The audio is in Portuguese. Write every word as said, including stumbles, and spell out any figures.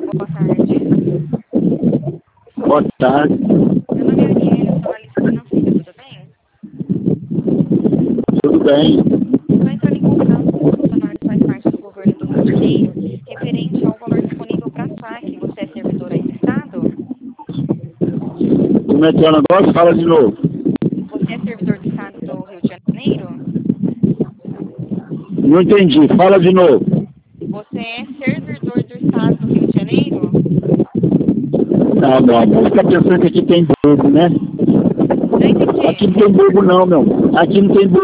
boa tarde. Boa tarde. Meu nome é Ariel, eu sou analista financeira, tudo bem? Tudo bem? Estou entrando em contato com o funcionário que faz parte do governo do Rio de Janeiro, referente ao valor disponível para saque. Você é servidor aí do Estado? Como é que é o negócio? Fala de novo. Você é servidor do Estado do Rio de Janeiro? Não entendi. Fala de novo. Você é servidor do Estado do Rio de Janeiro? Não, meu amor. Você tá pensando que aqui tem bobo, né? Não entendi. Aqui não tem bobo não, meu. Aqui não tem bobo.